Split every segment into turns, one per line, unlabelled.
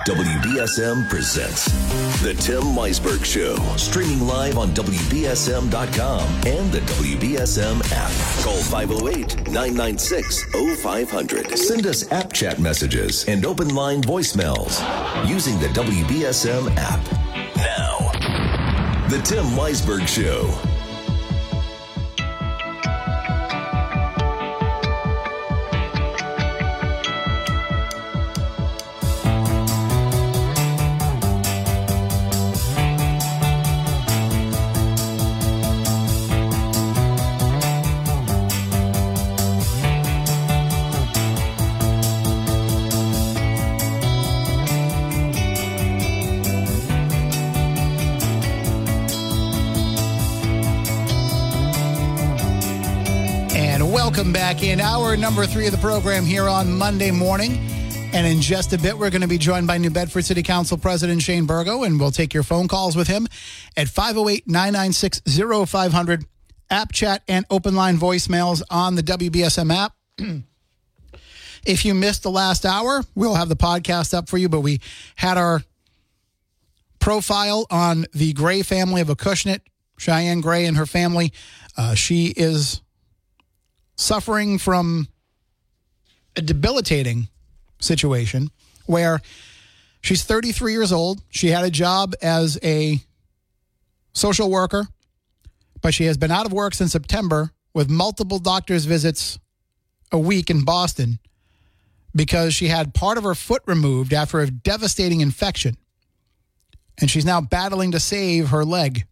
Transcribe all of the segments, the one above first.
WBSM presents The Tim Weisberg Show, streaming live on WBSM.com and the WBSM app. Call 508-996-0500. Send us app chat messages and open line voicemails using the WBSM app. Now, The Tim Weisberg Show.
Welcome back in hour number 3 of the program here on Monday morning. And in just a bit, we're going to be joined by New Bedford City Council President Shane Burgo, and we'll take your phone calls with him at 508-996-0500, app chat and open line voicemails on the WBSM app. If you missed the last hour, we'll have the podcast up for you, but we had our profile on the Gray family of Acushnet, Cheyenne Gray and her family. She is suffering from a debilitating situation where she's 33 years old. She had a job as a social worker, but she has been out of work since September with multiple doctor's visits a week in Boston because she had part of her foot removed after a devastating infection. And she's now battling to save her leg.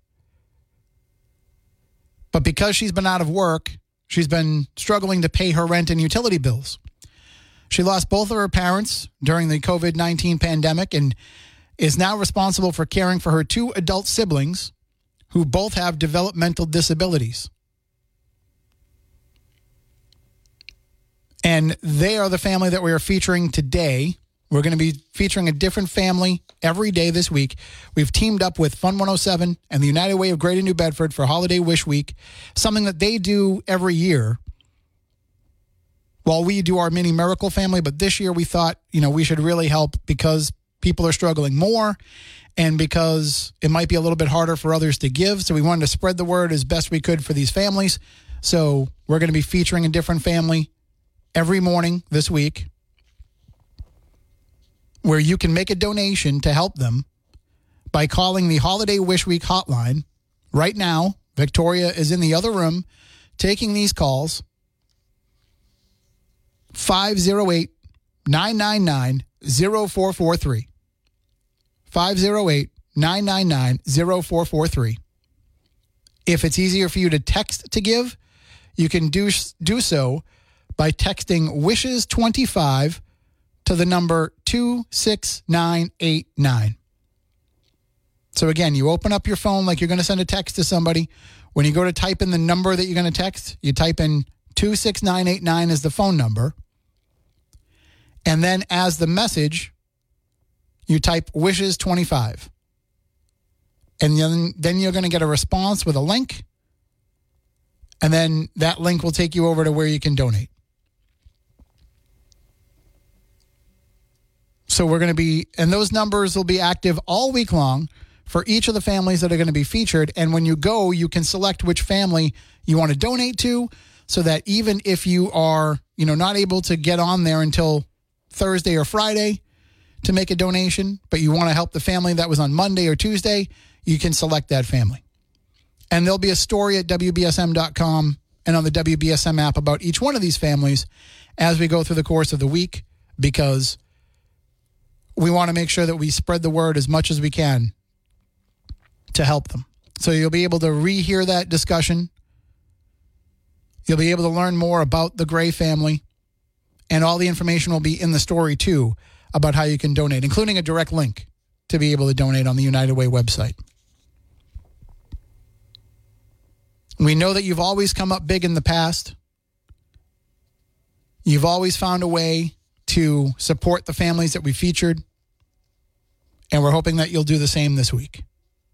But because she's been out of work, she's been struggling to pay her rent and utility bills. She lost both of her parents during the COVID-19 pandemic and is now responsible for caring for her 2 adult siblings who both have developmental disabilities. And they are the family that we are featuring today. We're going to be featuring a different family every day this week. We've teamed up with Fund 107 and the United Way of Greater New Bedford for Holiday Wish Week, something that they do every year while we do our mini miracle family. But this year we thought, we should really help because people are struggling more and because it might be a little bit harder for others to give. So we wanted to spread the word as best we could for these families. So we're going to be featuring a different family every morning this week, where you can make a donation to help them by calling the Holiday Wish Week hotline. Right now, Victoria is in the other room taking these calls. 508-999-0443. 508-999-0443. If it's easier for you to text to give, you can do so by texting WISHES25 to the number 26989. So again, you open up your phone like you're going to send a text to somebody. When you go to type in the number that you're going to text, you type in 26989 as the phone number. And then as the message, you type WISHES25. And then you're going to get a response with a link. And then that link will take you over to where you can donate. So we're going to be, and those numbers will be active all week long for each of the families that are going to be featured. And when you go, you can select which family you want to donate to so that even if you are, not able to get on there until Thursday or Friday to make a donation, but you want to help the family that was on Monday or Tuesday, you can select that family. And there'll be a story at WBSM.com and on the WBSM app about each one of these families as we go through the course of the week, because we want to make sure that we spread the word as much as we can to help them. So you'll be able to rehear that discussion. You'll be able to learn more about the Gray family, and all the information will be in the story too about how you can donate, including a direct link to be able to donate on the United Way website. We know that you've always come up big in the past. You've always found a way to support the families that we featured, and we're hoping that you'll do the same this week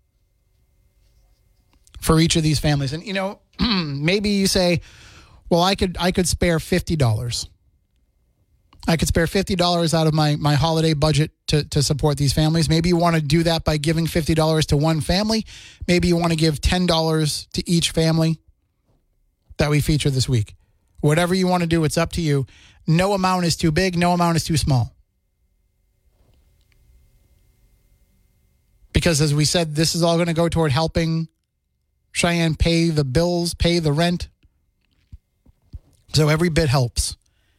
for each of these families. And maybe you say, well, I could spare $50. I could spare $50 out of my holiday budget to support these families. Maybe you want to do that by giving $50 to one family. Maybe you want to give $10 to each family that we feature this week. Whatever you want to do, it's up to you. No amount is too big. No amount is too small. Because as we said, this is all going to go toward helping Cheyenne pay the bills, pay the rent. So every bit helps.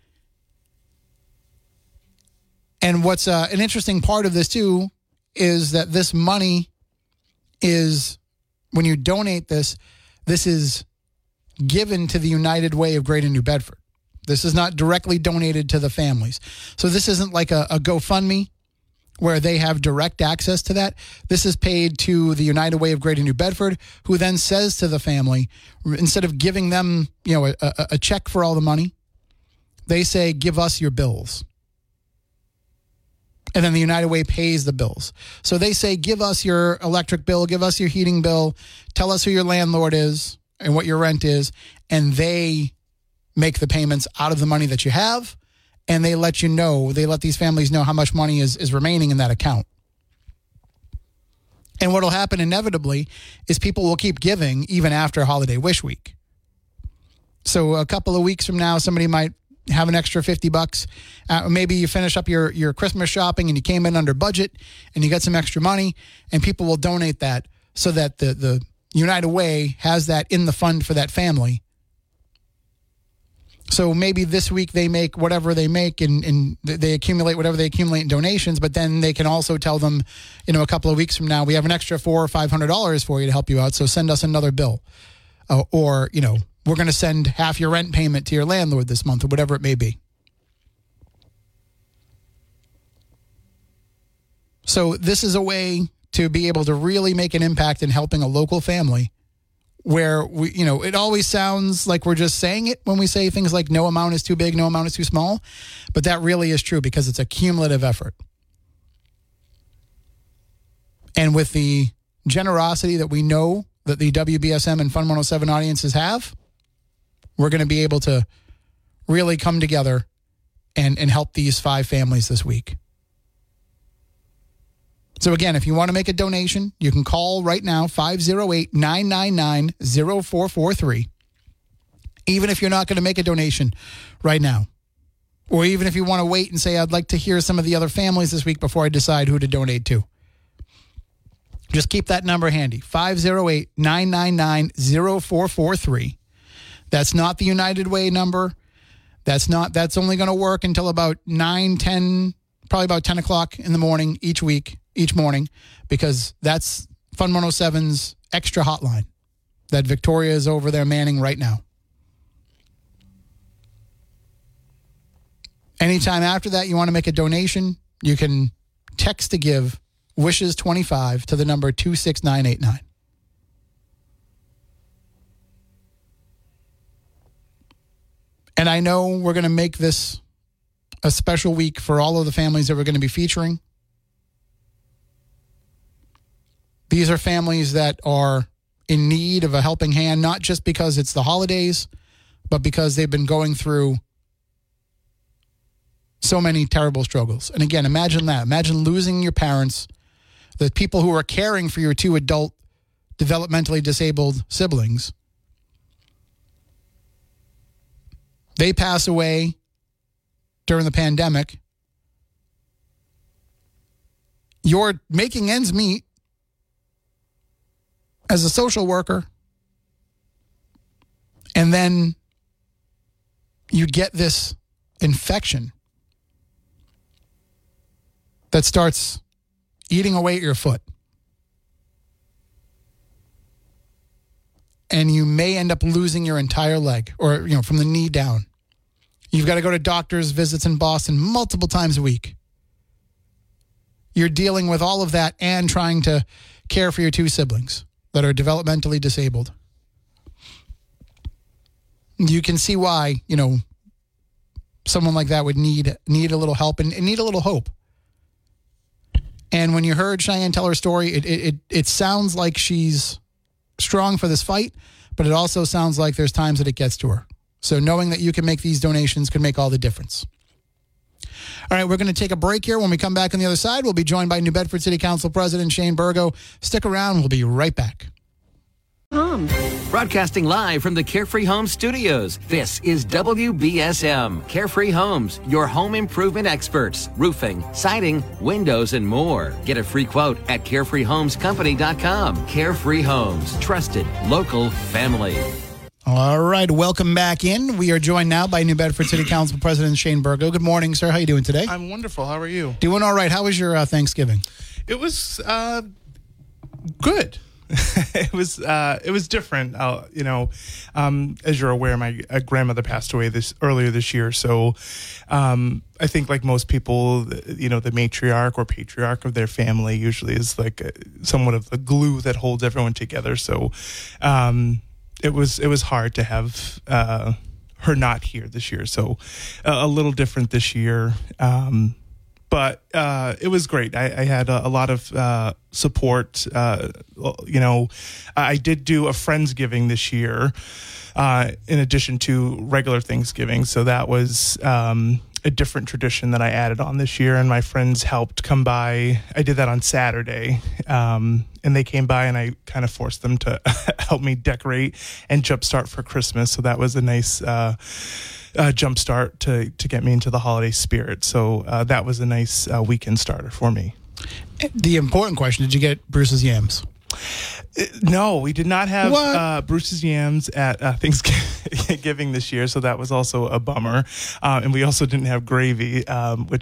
And what's an interesting part of this, too, is that this money is, when you donate this is given to the United Way of Greater New Bedford. This is not directly donated to the families. So this isn't like a GoFundMe where they have direct access to that. This is paid to the United Way of Greater New Bedford, who then says to the family, instead of giving them, a check for all the money, they say, give us your bills. And then the United Way pays the bills. So they say, give us your electric bill, give us your heating bill, tell us who your landlord is and what your rent is. And they make the payments out of the money that you have. And they let these families know how much money is remaining in that account. And what will happen inevitably is people will keep giving even after Holiday Wish Week. So a couple of weeks from now, somebody might have an extra $50. Maybe you finish up your Christmas shopping and you came in under budget and you got some extra money, and people will donate that so that the United Way has that in the fund for that family. So maybe this week they make whatever they make and they accumulate whatever they accumulate in donations, but then they can also tell them, a couple of weeks from now, we have an extra $400 or $500 for you to help you out. So send us another bill. Or we're going to send half your rent payment to your landlord this month, or whatever it may be. So this is a way to be able to really make an impact in helping a local family where it always sounds like we're just saying it when we say things like no amount is too big, no amount is too small. But that really is true because it's a cumulative effort. And with the generosity that we know that the WBSM and Fun 107 audiences have, we're going to be able to really come together and help these 5 families this week. So again, if you want to make a donation, you can call right now, 508-999-0443. Even if you're not going to make a donation right now. Or even if you want to wait and say, I'd like to hear some of the other families this week before I decide who to donate to. Just keep that number handy, 508-999-0443. That's not the United Way number. That's only going to work until about 9, 10, probably about 10 o'clock in the morning each morning, because that's Fun 107's extra hotline that Victoria is over there manning right now. Anytime after that you want to make a donation, you can text to give Wishes 25 to the number 26989. And I know we're going to make this a special week for all of the families that we're going to be featuring. These are families that are in need of a helping hand, not just because it's the holidays, but because they've been going through so many terrible struggles. And again, imagine that. Imagine losing your parents, the people who are caring for your 2 adult, developmentally disabled siblings. They pass away during the pandemic. You're making ends meet as a social worker, and then you get this infection that starts eating away at your foot. And you may end up losing your entire leg, or from the knee down. You've got to go to doctor's visits in Boston multiple times a week. You're dealing with all of that and trying to care for your 2 siblings that are developmentally disabled. You can see why, someone like that would need a little help and need a little hope. And when you heard Cheyenne tell her story, it sounds like she's strong for this fight, but it also sounds like there's times that it gets to her. So knowing that you can make these donations could make all the difference. All right, we're going to take a break here. When we come back on the other side, we'll be joined by New Bedford City Council President Shane Burgo. Stick around. We'll be right back.
Broadcasting live from the Carefree Homes studios, this is WBSM. Carefree Homes, your home improvement experts. Roofing, siding, windows, and more. Get a free quote at carefreehomescompany.com. Carefree Homes, trusted, local, family.
All right, welcome back in. We are joined now by New Bedford City Council President Shane Burgo. Good morning, sir. How are you doing today?
I'm wonderful. How are you?
Doing all right. How was your Thanksgiving?
It was good. It was different. As you're aware, my grandmother passed away earlier this year. So I think, like most people, the matriarch or patriarch of their family usually is like somewhat of the glue that holds everyone together. So it was hard to have her not here this year. So a little different this year. But it was great. I had a lot of support. I did do a Friendsgiving this year in addition to regular Thanksgiving. So that was a different tradition that I added on this year. And my friends helped come by. I did that on Saturday. And they came by and I kind of forced them to help me decorate and jumpstart for Christmas. So that was a nice jumpstart to get me into the holiday spirit. So that was a nice weekend starter for me.
The important question, did you get Bruce's yams?
No, we did not have Bruce's yams at Thanksgiving this year, so that was also a bummer. And we also didn't have gravy, which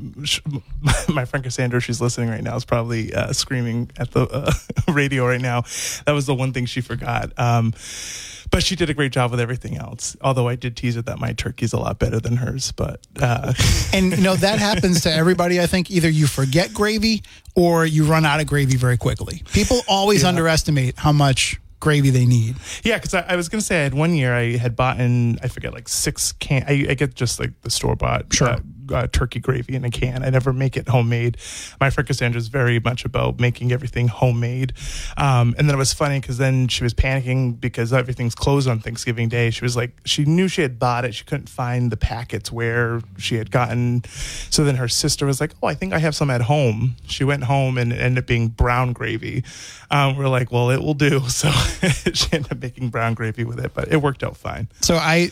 my friend Cassandra, she's listening right now, is probably screaming at the radio right now. That was the one thing she forgot. But she did a great job with everything else. Although I did tease her that my turkey's a lot better than hers. But
and that happens to everybody. I think either you forget gravy or you run out of gravy very quickly. People always underestimate how much gravy they need.
Yeah, because I was going to say I had one year I had bought in, I forget, like 6 cans. I get just like the store-bought turkey gravy in a can. I never make it homemade. My friend Cassandra is very much about making everything homemade. And then it was funny because then she was panicking because everything's closed on Thanksgiving Day. She was like, she knew she had bought it. She couldn't find the packets where she had gotten. So then her sister was like, oh, I think I have some at home. She went home and it ended up being brown gravy. We're like, well, it will do. So she ended up making brown gravy with it, but it worked out fine.
So I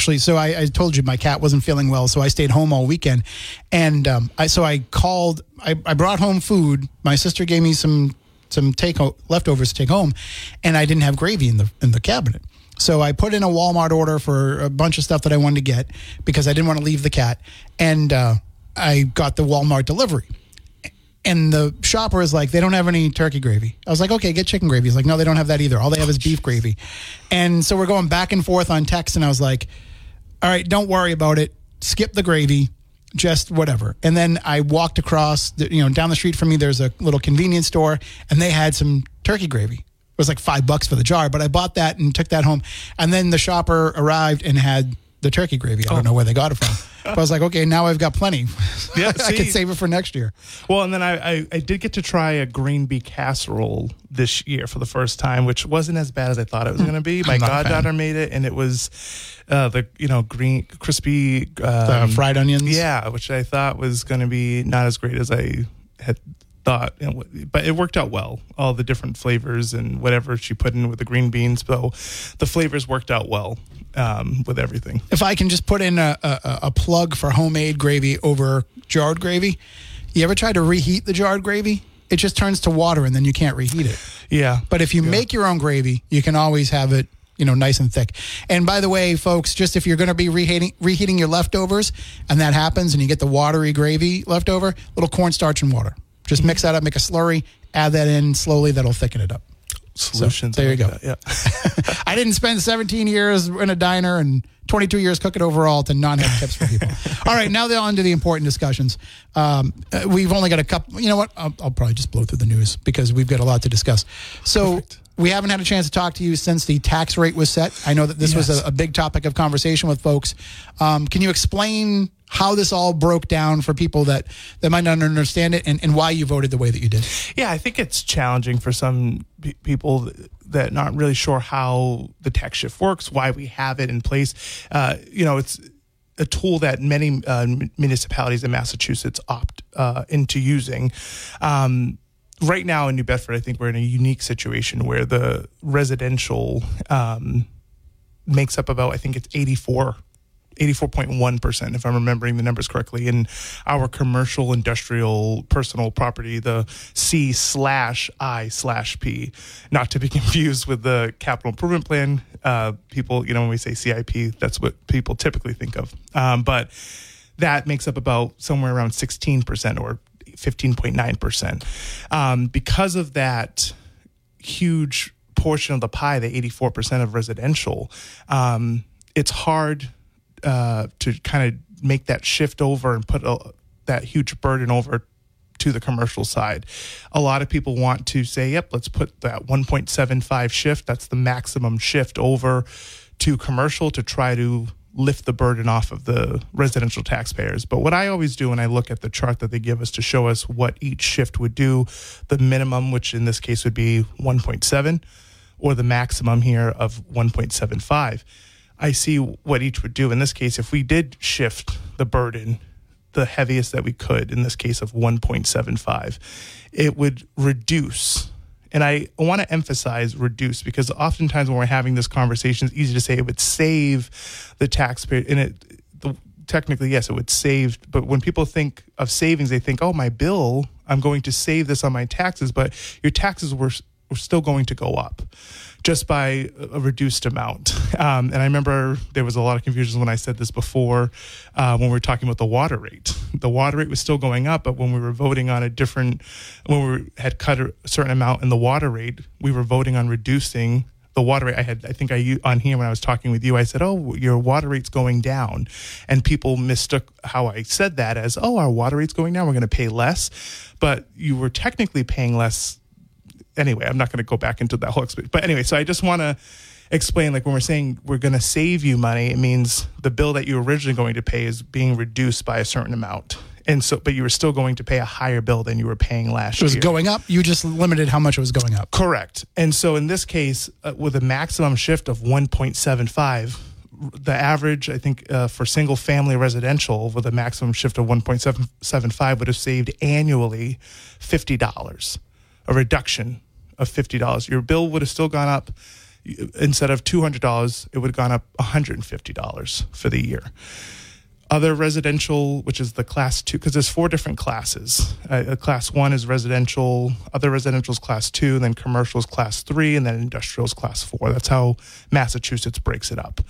told you my cat wasn't feeling well, so I stayed home all weekend. And I brought home food. My sister gave me some leftovers to take home, and I didn't have gravy in the cabinet. So I put in a Walmart order for a bunch of stuff that I wanted to get because I didn't want to leave the cat. And I got the Walmart delivery. And the shopper is like, they don't have any turkey gravy. I was like, okay, get chicken gravy. He's like, no, they don't have that either. All they have is beef gravy. And so we're going back and forth on text, and I was like, all right, don't worry about it. Skip the gravy. Just whatever. And then I walked across, down the street from me, there's a little convenience store, and they had some turkey gravy. It was like $5 for the jar, but I bought that and took that home. And then the shopper arrived and had the turkey gravy. I don't know where they got it from. But I was like, okay, now I've got plenty.
Yeah,
I can save it for next year.
Well, and then I did get to try a green bean casserole this year for the first time, which wasn't as bad as I thought it was going to be. My goddaughter made it, and it was the green crispy
the fried onions.
Yeah, which I thought was going to be not as great as I had thought, but it worked out well. All the different flavors and whatever she put in with the green beans, so the flavors worked out well with everything.
If I can just put in a plug for homemade gravy over jarred gravy, you ever try to reheat the jarred gravy? It just turns to water and then you can't reheat it.
Yeah.
But if you make your own gravy, you can always have it, nice and thick. And by the way, folks, just if you're going to be reheating your leftovers and that happens and you get the watery gravy left over, little cornstarch and water. Just mix that up, make a slurry, add that in slowly. That'll thicken it up.
Solutions.
So, there you go.
That, yeah.
I didn't spend 17 years in a diner and 22 years cooking overall to not have tips for people. All right, now they're on to the important discussions. We've only got a couple. You know what? I'll probably just blow through the news because we've got a lot to discuss. So we haven't had a chance to talk to you since the tax rate was set. I know that this was a big topic of conversation with folks. Can you explain how this all broke down for people that might not understand it and why you voted the way that you did?
Yeah, I think it's challenging for some people that are not really sure how the tax shift works, why we have it in place. a tool that many municipalities in Massachusetts opt into using. Right now in New Bedford, I think we're in a unique situation where the residential makes up about, I think it's 84.1%, if I'm remembering the numbers correctly. And our commercial, industrial, personal property, the C/I/P, not to be confused with the capital improvement plan. People, when we say CIP, that's what people typically think of. But that makes up about somewhere around 16% or 15.9%. Because of that huge portion of the pie, the 84% of residential, it's hard to kind of make that shift over and put that huge burden over to the commercial side. A lot of people want to say, yep, let's put that 1.75 shift, that's the maximum shift, over to commercial to try to lift the burden off of the residential taxpayers. But what I always do when I look at the chart that they give us to show us what each shift would do, the minimum, which in this case would be 1.7, or the maximum here of 1.75, I see what each would do. In this case, if we did shift the burden, the heaviest that we could, in this case of 1.75, it would reduce. And I want to emphasize reduce, because oftentimes when we're having this conversation, it's easy to say it would save the taxpayer. And technically, yes, it would save. But when people think of savings, they think, oh, my bill, I'm going to save this on my taxes. But your taxes were still going to go up just by a reduced amount. And I remember there was a lot of confusion when I said this before, when we were talking about the water rate. The water rate was still going up, but when we were voting on when we had cut a certain amount in the water rate, we were voting on reducing the water rate. On here when I was talking with you, I said, oh, your water rate's going down. And people mistook how I said that as, oh, our water rate's going down, we're going to pay less. But you were technically paying less. Anyway, I'm not going to go back into that whole experience. But anyway, so I just want to explain, like when we're saying we're going to save you money, it means the bill that you were originally going to pay is being reduced by a certain amount. And so, but you were still going to pay a higher bill than you were paying last year.
It was going up. You just limited how much it was going up.
Correct. And so in this case, with a maximum shift of 1.75, the average, I think, for single family residential with a maximum shift of 1.75 would have saved annually $50. A reduction of $50. Your bill would have still gone up. Instead of $200, it would have gone up $150 for the year. Other residential, which is the class 2, because there's 4 different classes. Class 1 is residential, other residential is class 2, then commercial is class 3, and then industrial is class 4. That's how Massachusetts breaks it up.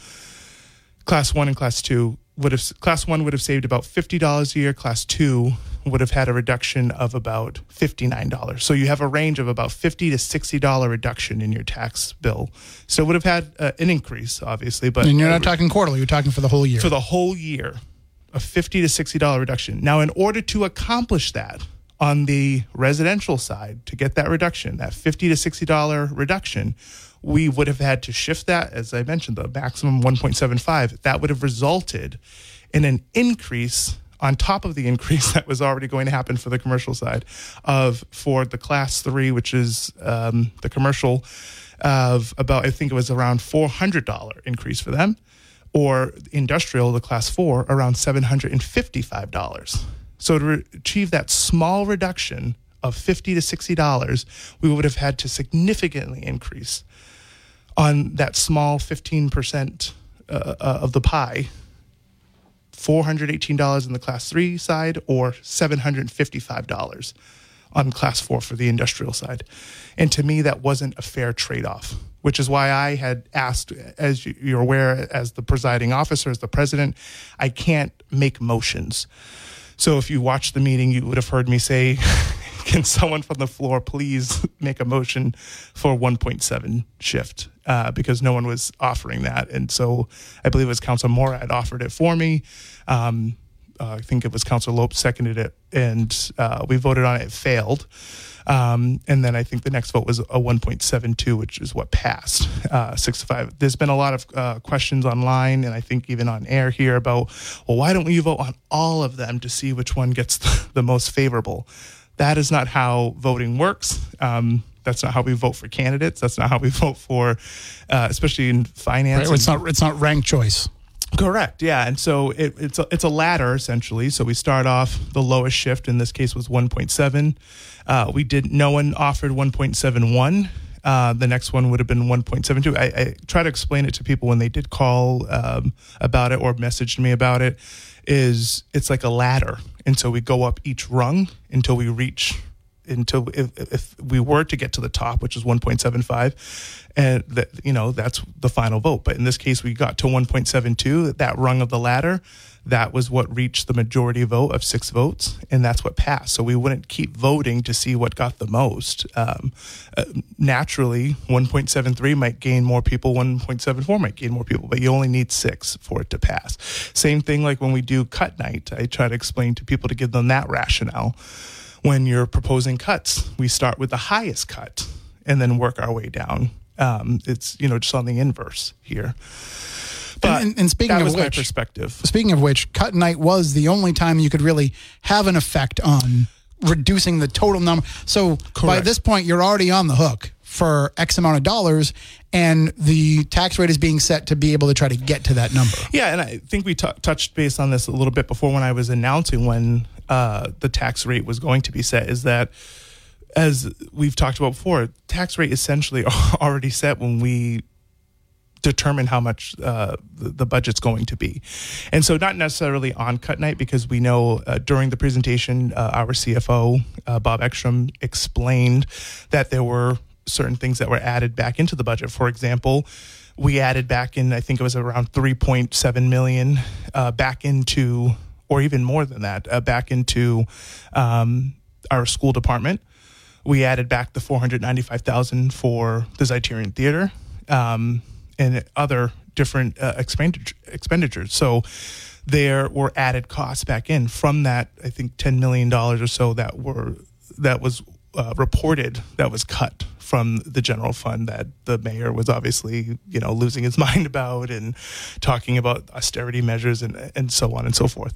Class 1 and class 2 class 1 would have saved about $50 a year. Class 2 would have had a reduction of about $59. So you have a range of about $50 to $60 reduction in your tax bill. So it would have had an increase, obviously. But
and you're not talking quarterly, you're talking for the whole year.
For the whole year, a $50 to $60 reduction. Now, in order to accomplish that on the residential side, to get that reduction, that $50 to $60 reduction, we would have had to shift that, as I mentioned, the maximum 1.75. That would have resulted in an increase on top of the increase that was already going to happen for the commercial side for the class 3, which is the commercial, of about, I think it was around $400 increase for them, or industrial, the class 4, around $755. So to achieve that small reduction of $50 to $60, we would have had to significantly increase on that small 15% of the pie, $418 in the class 3 side, or $755 on class 4 for the industrial side. And to me, that wasn't a fair trade-off, which is why I had asked, as you're aware, as the presiding officer, as the president, I can't make motions. So if you watched the meeting, you would have heard me say, can someone from the floor please make a motion for 1.7 shift? Because no one was offering that. And so I believe it was Councilor Morad offered it for me. I think it was Councilor Lopes seconded it, and we voted on it. It failed. And then I think the next vote was a 1.72, which is what passed, 6-5. There's been a lot of questions online, and I think even on air here about, well, why don't we vote on all of them to see which one gets the most favorable? That is not how voting works. That's not how we vote for candidates. That's not how we vote for, especially in finance.
Right, it's not ranked choice.
Correct. Yeah. And so it's a ladder essentially. So we start off, the lowest shift in this case was 1.7. No one offered 1.71. The next one would have been 1.72. I try to explain it to people when they did call about it or messaged me about it. It's like a ladder. And so we go up each rung until we reach, if we were to get to the top, which is 1.75, and that's the final vote. But in this case, we got to 1.72, that rung of the ladder. That was what reached the majority vote of 6 votes, and that's what passed. So we wouldn't keep voting to see what got the most. Naturally, 1.73 might gain more people, 1.74 might gain more people, but you only need 6 for it to pass. Same thing like when we do cut night. I try to explain to people to give them that rationale. When you're proposing cuts, we start with the highest cut and then work our way down. It's just on the inverse here. But
and speaking
that was
of which,
my perspective.
Speaking of which, cut night was the only time you could really have an effect on reducing the total number. So by this point, you're already on the hook for X amount of dollars, and the tax rate is being set to be able to try to get to that number.
Yeah, and I think we touched base on this a little bit before when I was announcing when the tax rate was going to be set, is that, as we've talked about before, tax rate essentially already set when we determine how much the budget's going to be. And so not necessarily on cut night, because we know during the presentation, our CFO, Bob Ekstrom, explained that there were certain things that were added back into the budget. For example, we added back in, I think it was around 3.7 million back into, or even more than that, back into our school department. We added back the $495,000 for the Zeiterion Theater. And other different expenditures. So there were added costs back in from that, I think $10 million or so that was reported, that was cut from the general fund, that the mayor was obviously, losing his mind about and talking about austerity measures and so on and so forth.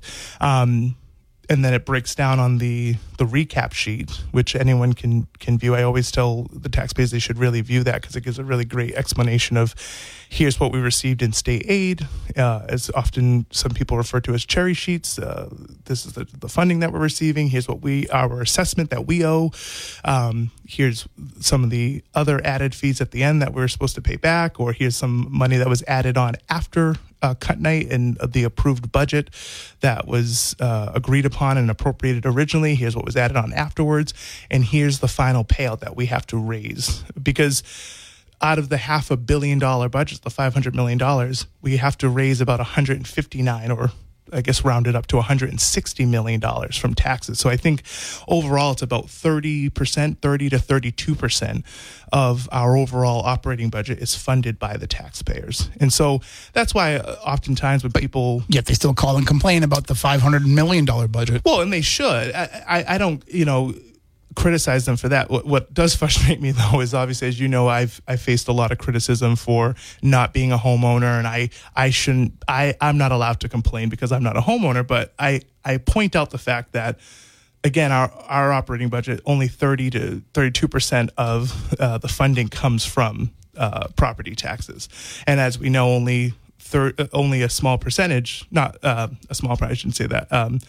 And then it breaks down on the recap sheet, which anyone can view. I always tell the taxpayers they should really view that, because it gives a really great explanation of here's what we received in state aid, as often some people refer to as cherry sheets. This is the funding that we're receiving. Here's what our assessment that we owe. Here's some of the other added fees at the end that we're supposed to pay back, or here's some money that was added on after cut night and the approved budget that was agreed upon and appropriated originally. Here's what was added on afterwards, and here's the final payout that we have to raise. Because out of the $500 million budget, the $500 million, we have to raise about 159, or I guess rounded up to $160 million from taxes. So I think overall it's about 30%, 30 to 32% of our overall operating budget is funded by the taxpayers. And so that's why oftentimes when people...
Yet they still call and complain about the $500 million budget.
Well, and they should. I don't, criticize them for that. What does frustrate me, though, is obviously, as you know, I've faced a lot of criticism for not being a homeowner, and I'm not allowed to complain because I'm not a homeowner, but I point out the fact that, again, our operating budget, only 30 to 32% of the funding comes from property taxes. And as we know, only a small percentage, not a small, I shouldn't say that,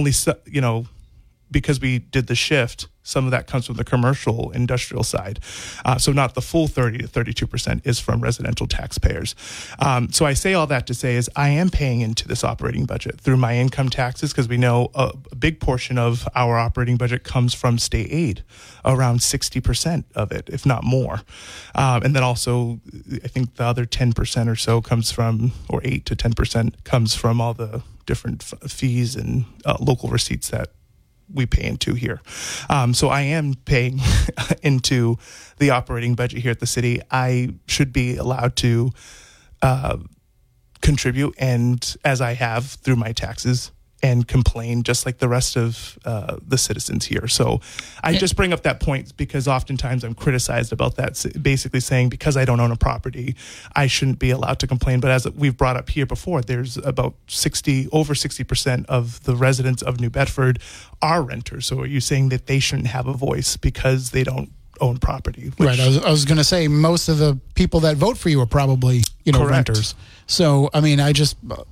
because we did the shift, some of that comes from the commercial industrial side. So not the full 30 to 32% is from residential taxpayers. So I say all that to say is I am paying into this operating budget through my income taxes, because we know a big portion of our operating budget comes from state aid, around 60% of it, if not more. And then also, I think the other 10% or so comes from, or 8 to 10% comes from all the different fees and local receipts that we pay into here. So I am paying into the operating budget here at the city. I should be allowed to contribute, and as I have through my taxes, and complain just like the rest of the citizens here. So I just bring up that point because oftentimes I'm criticized about that, basically saying because I don't own a property, I shouldn't be allowed to complain. But as we've brought up here before, there's about over 60% of the residents of New Bedford are renters. So are you saying that they shouldn't have a voice because they don't own property?
Right. I was going to say most of the people that vote for you are probably,
Correct.
renters. So, I mean,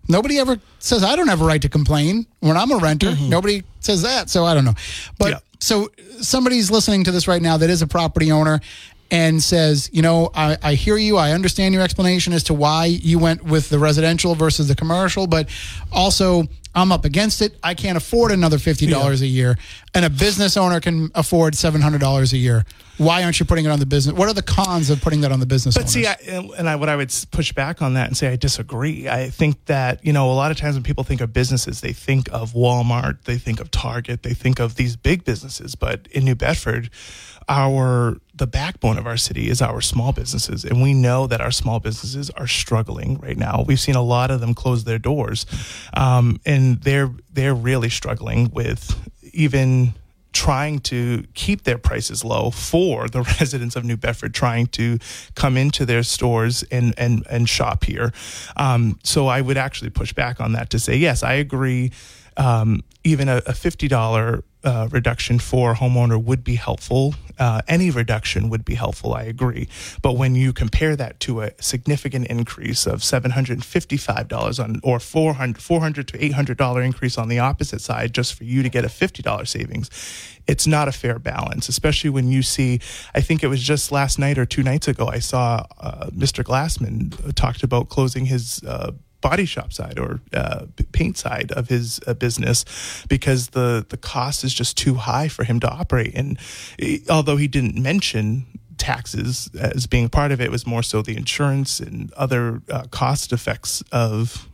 Nobody ever says I don't have a right to complain when I'm a renter. Mm-hmm. Nobody says that, so I don't know. But so somebody's listening to this right now that is a property owner and says, I hear you. I understand your explanation as to why you went with the residential versus the commercial, but also I'm up against it. I can't afford another $50 a year, and a business owner can afford $700 a year. Why aren't you putting it on the business? What are the cons of putting that on the business owners?
But what I would push back on that and say I disagree. I think that, a lot of times when people think of businesses, they think of Walmart, they think of Target, they think of these big businesses. But in New Bedford, the backbone of our city is our small businesses, and we know that our small businesses are struggling right now. We've seen a lot of them close their doors, and they're really struggling with even trying to keep their prices low for the residents of New Bedford trying to come into their stores and shop here. So I would actually push back on that to say, yes, I agree. Even a $50 reduction for a homeowner would be helpful. Any reduction would be helpful, I agree. But when you compare that to a significant increase of $755 or $400 to $800 increase on the opposite side just for you to get a $50 savings, it's not a fair balance, especially when you see, I think it was just last night or 2 nights ago, I saw Mr. Glassman talked about closing his body shop side or paint side of his business because the cost is just too high for him to operate. And although he didn't mention taxes as being part of it, it was more so the insurance and other cost effects of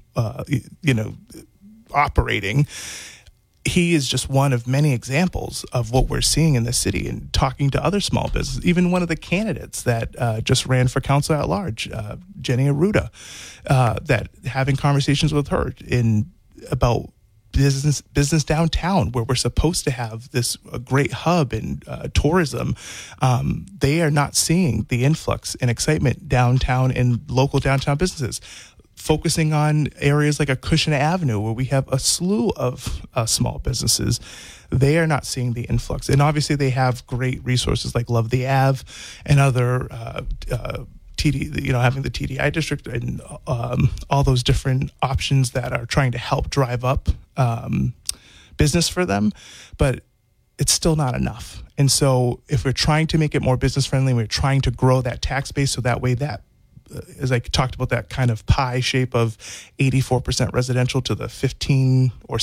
operating. He is just one of many examples of what we're seeing in the city and talking to other small businesses. Even one of the candidates that just ran for council at large, Jenny Arruda, that having conversations with her about business downtown where we're supposed to have this great hub in tourism. They are not seeing the influx and excitement downtown in local downtown businesses. Focusing on areas like Acushnet Avenue, where we have a slew of small businesses, they are not seeing the influx. And obviously, they have great resources like Love the Ave and other having the TDI district and all those different options that are trying to help drive up business for them. But it's still not enough. And so, if we're trying to make it more business friendly, we're trying to grow that tax base so that way that, as I talked about, that kind of pie shape of 84% residential to the 15 or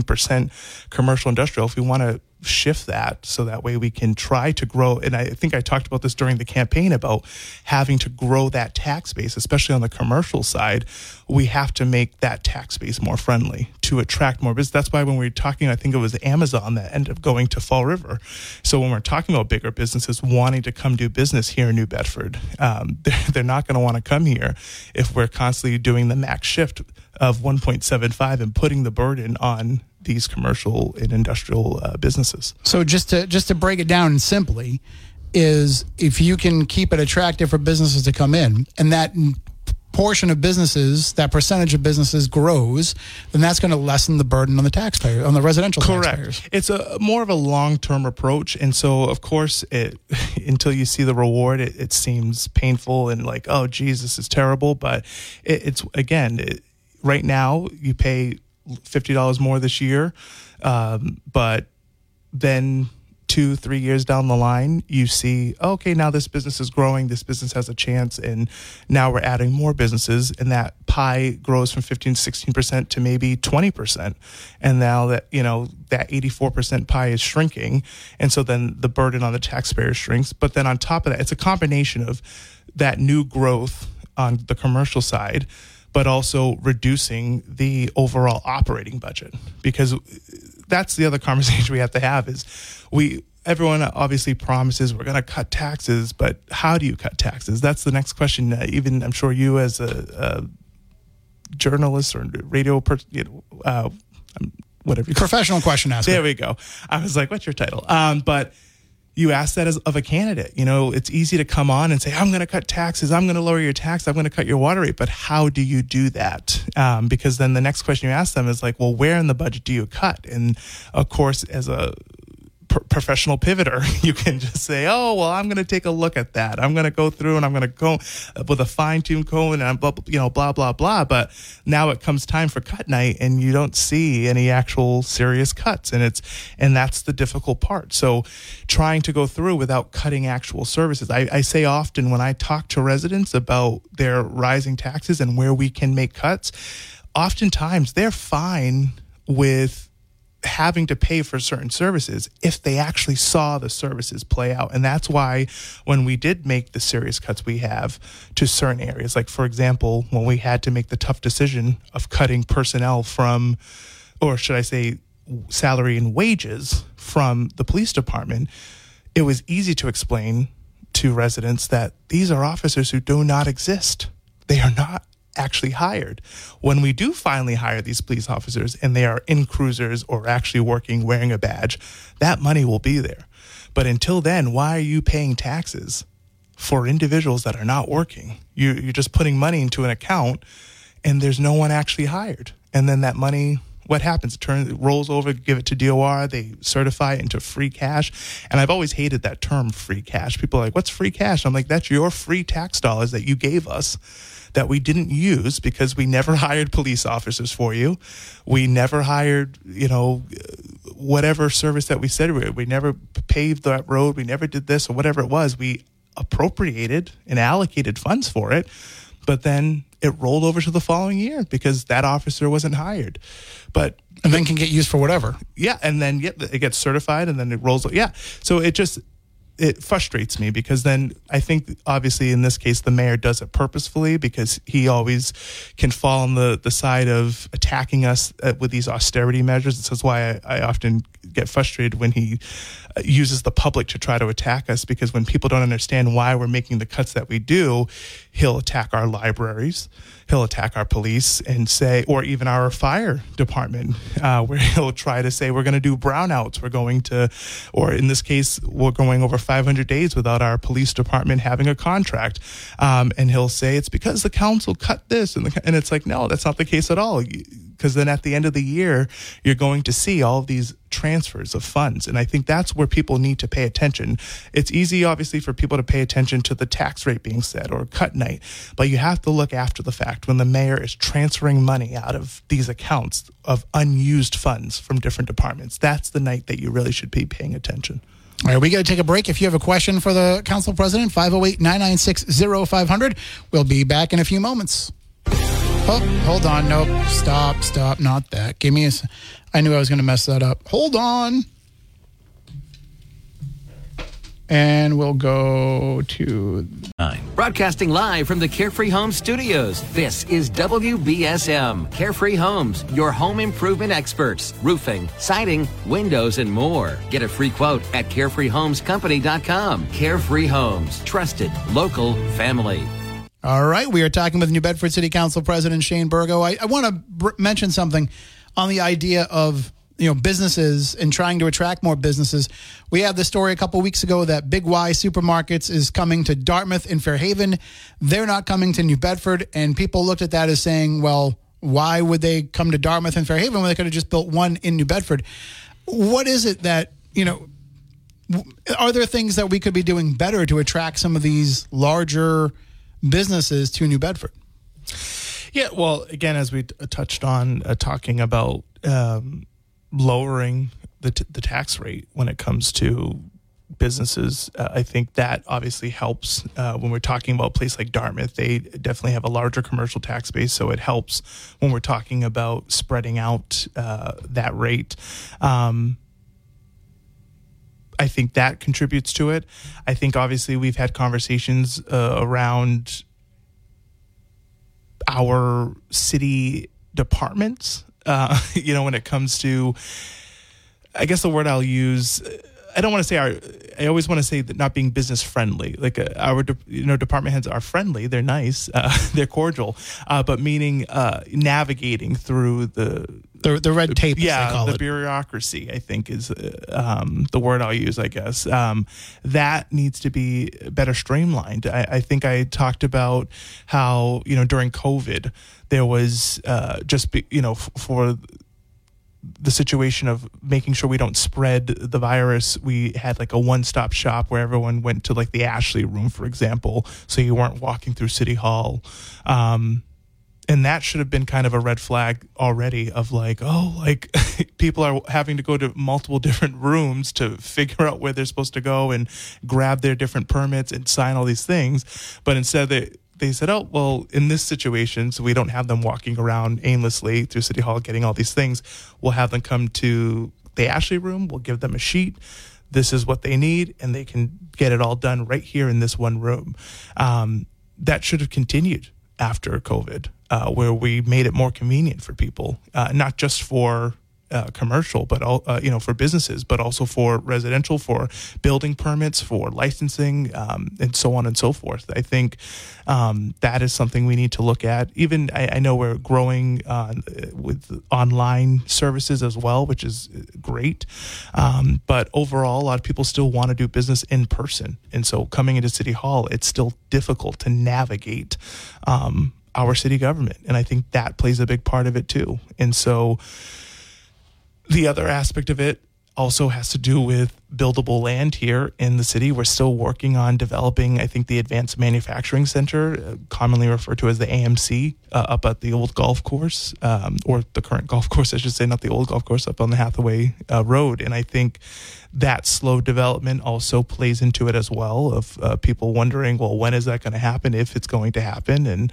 16% commercial industrial, if we want to shift that so that way we can try to grow. And I think I talked about this during the campaign about having to grow that tax base, especially on the commercial side. We have to make that tax base more friendly to attract more business. That's why when we were talking, I think it was Amazon that ended up going to Fall River. So when we're talking about bigger businesses wanting to come do business here in New Bedford, they're not going to want to come here if we're constantly doing the max shift of 1.75 and putting the burden on these commercial and industrial businesses. So
just to break it down simply, is if you can keep it attractive for businesses to come in, and that portion of businesses, that percentage of businesses grows, then that's going to lessen the burden on the taxpayer, on the residential taxpayers.
Correct. It's a more of a long-term approach, and so of course, until you see the reward, it seems painful and like, oh, geez, this is terrible. But it's right now you pay $50 more this year, but then 2-3 years down the line, you see, okay, now this business is growing, this business has a chance, and now we're adding more businesses, and that pie grows from 15 to 16% to maybe 20%. And now that, that 84% pie is shrinking, and so then the burden on the taxpayer shrinks. But then on top of that, it's a combination of that new growth on the commercial side, but also reducing the overall operating budget, because that's the other conversation we have to have is everyone obviously promises we're going to cut taxes, but how do you cut taxes? That's the next question. Even I'm sure you as a journalist or radio person, whatever.
Professional question asker.
There we go. I was like, what's your title? But you ask that of a candidate. It's easy to come on and say, I'm going to cut taxes, I'm going to lower your tax, I'm going to cut your water rate. But how do you do that? Because then the next question you ask them is like, well, where in the budget do you cut? And of course, as a professional pivoter. You can just say, oh, well, I'm going to take a look at that. I'm going to go through and I'm going to go with a fine-tuned comb and blah, blah, blah, blah. But now it comes time for cut night and you don't see any actual serious cuts. And that's the difficult part. So trying to go through without cutting actual services. I say often when I talk to residents about their rising taxes and where we can make cuts, oftentimes they're fine with having to pay for certain services if they actually saw the services play out. And that's why when we did make the serious cuts we have to certain areas, like for example, when we had to make the tough decision of cutting personnel from, or should I say salary and wages from the police department, it was easy to explain to residents that these are officers who do not exist. They are not actually hired. When we do finally hire these police officers and they are in cruisers or actually working, wearing a badge, that money will be there. But until then, why are you paying taxes for individuals that are not working? You're just putting money into an account and there's no one actually hired. And then that money, what happens? It rolls over, give it to DOR, they certify it into free cash. And I've always hated that term, free cash. People are like, what's free cash? I'm like, that's your free tax dollars that you gave us that we didn't use because we never hired police officers for you. We never hired, whatever service that we said we never paved that road. We never did this or whatever it was. We appropriated and allocated funds for it, but then it rolled over to the following year because that officer wasn't hired.
And then can get used for whatever.
Yeah, and then it gets certified and then it rolls. Yeah, so it frustrates me because then I think obviously in this case the mayor does it purposefully because he always can fall on the side of attacking us with these austerity measures. This is why I often get frustrated when he uses the public to try to attack us, because when people don't understand why we're making the cuts that we do, he'll attack our libraries, he'll attack our police and say, or even our fire department, where he'll try to say we're going to do brownouts. We're going to, or in this case, we're going over 500 days without our police department having a contract. And he'll say it's because the council cut this. And it's like, no, that's not the case at all. Because then at the end of the year, you're going to see all of these transfers of funds. And I think that's where people need to pay attention. It's easy, obviously, for people to pay attention to the tax rate being set or cut night, but you have to look after the fact when the mayor is transferring money out of these accounts of unused funds from different departments. That's the night that you really should be paying attention.
All right, we got to take a break. If you have a question for the council president, 508-996-0500. We'll be back in a few moments. Oh, hold on. Nope. Stop. Not that. Give me I knew I was going to mess that up. Hold on. And we'll go to...
Broadcasting live from the Carefree Homes studios. This is WBSM. Carefree Homes, your home improvement experts. Roofing, siding, windows, and more. Get a free quote at carefreehomescompany.com. Carefree Homes. Trusted, local, family.
All right, we are talking with New Bedford City Council President Shane Burgo. I want to mention something on the idea of businesses and trying to attract more businesses. We had the story a couple weeks ago that Big Y Supermarkets is coming to Dartmouth and Fairhaven. They're not coming to New Bedford, and people looked at that as saying, well, why would they come to Dartmouth and Fairhaven when they could have just built one in New Bedford? What is it that, are there things that we could be doing better to attract some of these larger businesses to New Bedford?
Yeah, well, again, as we touched on, talking about lowering the tax rate when it comes to businesses, I think that obviously helps when we're talking about a place like Dartmouth. They definitely have a larger commercial tax base, so it helps when we're talking about spreading out that rate. I think that contributes to it. I think obviously we've had conversations around our city departments, when it comes to, I guess the word I'll use, I don't want to say I always want to say that not being business friendly. Like our department heads are friendly, they're nice, they're cordial, but meaning navigating through the
red tape.
Yeah,
as they call it.
Bureaucracy, I think is the word I'll use, I guess. That needs to be better streamlined. I think I talked about how, during COVID, there was for the situation of making sure we don't spread the virus, we had like a one-stop shop where everyone went to like the Ashley room, for example, so you weren't walking through City Hall. And that should have been kind of a red flag already of like, oh, like people are having to go to multiple different rooms to figure out where they're supposed to go and grab their different permits and sign all these things. But instead they said, oh, well, in this situation, so we don't have them walking around aimlessly through City Hall getting all these things. We'll have them come to the Ashley room. We'll give them a sheet. This is what they need, and they can get it all done right here in this one room. That should have continued after COVID, where we made it more convenient for people, not just for commercial, but for businesses, but also for residential, for building permits, for licensing, and so on and so forth. I think that is something we need to look at. Even I know we're growing with online services as well, which is great. But overall, a lot of people still want to do business in person, and so coming into City Hall, it's still difficult to navigate our city government, and I think that plays a big part of it too. And so the other aspect of it also has to do with buildable land here in the city. We're still working on developing, I think, the Advanced Manufacturing Center, commonly referred to as the AMC, up at the old golf course, or the current golf course, I should say, not the old golf course, up on the Hathaway Road. And I think that slow development also plays into it as well, of people wondering, well, when is that going to happen, if it's going to happen? And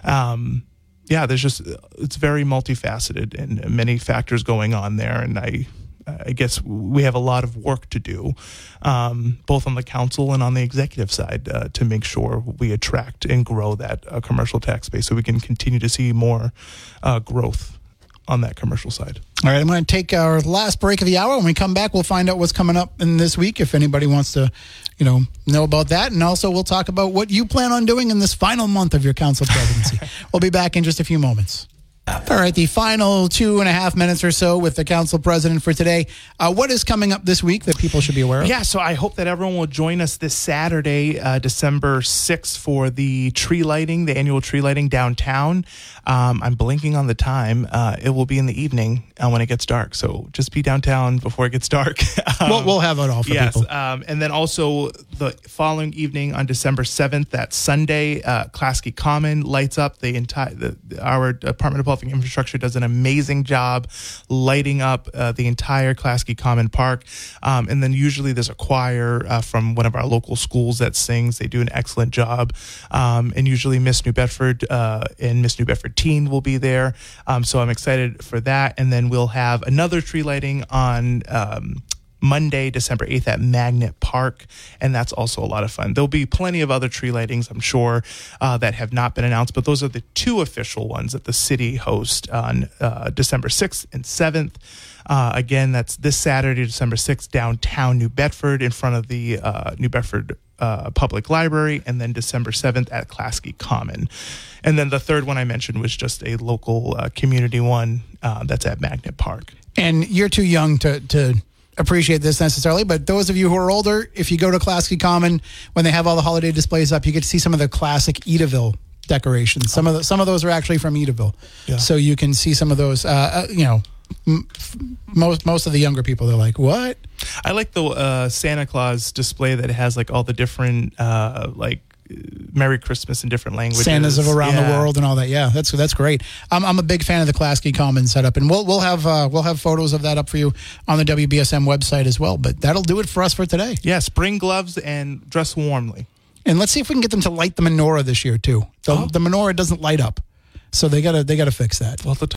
it's very multifaceted and many factors going on there. And I guess we have a lot of work to do, both on the council and on the executive side, to make sure we attract and grow that commercial tax base so we can continue to see more growth on that commercial side.
All right, I'm going to take our last break of the hour. When we come back, we'll find out what's coming up in this week, if anybody wants to know about that. And also we'll talk about what you plan on doing in this final month of your council presidency. We'll be back in just a few moments. All right, the final 2.5 minutes or so with the council president for today. What is coming up this week that people should be aware of?
Yeah, so I hope that everyone will join us this Saturday, December 6th, for the tree lighting, the annual tree lighting downtown. I'm blinking on the time. It will be in the evening when it gets dark. So just be downtown before it gets dark.
We'll have it all for people.
And then also the following evening on December 7th, that Sunday, Klasky Common lights up our Department of Public Infrastructure does an amazing job lighting up the entire Klasky Common Park. And then usually there's a choir from one of our local schools that sings. They do an excellent job. And usually Miss New Bedford and Miss New Bedford Teen will be there. So I'm excited for that. And then we'll have another tree lighting on Monday, December 8th at Magnet Park, and that's also a lot of fun. There'll be plenty of other tree lightings, I'm sure, that have not been announced, but those are the two official ones that the city hosts on December 6th and 7th. Again, that's this Saturday, December 6th, downtown New Bedford in front of the New Bedford Public Library, and then December 7th at Klasky Common. And then the third one I mentioned was just a local community one that's at Magnet Park.
And you're too young to appreciate this necessarily, but those of you who are older, if you go to Klasky Common, when they have all the holiday displays up, you get to see some of the classic Edaville decorations. Some of those are actually from Edaville. Yeah. So you can see some of those, most of the younger people, they're like, what?
I like the Santa Claus display that has like all the different Merry Christmas in different languages.
Santas of around the world and all that. Yeah, that's great. I'm a big fan of the Klasky Common setup, and we'll have photos of that up for you on the WBSM website as well. But that'll do it for us for today.
Yes, bring gloves and dress warmly.
And let's see if we can get them to light the menorah this year too. The menorah doesn't light up, so they gotta fix that.
Well,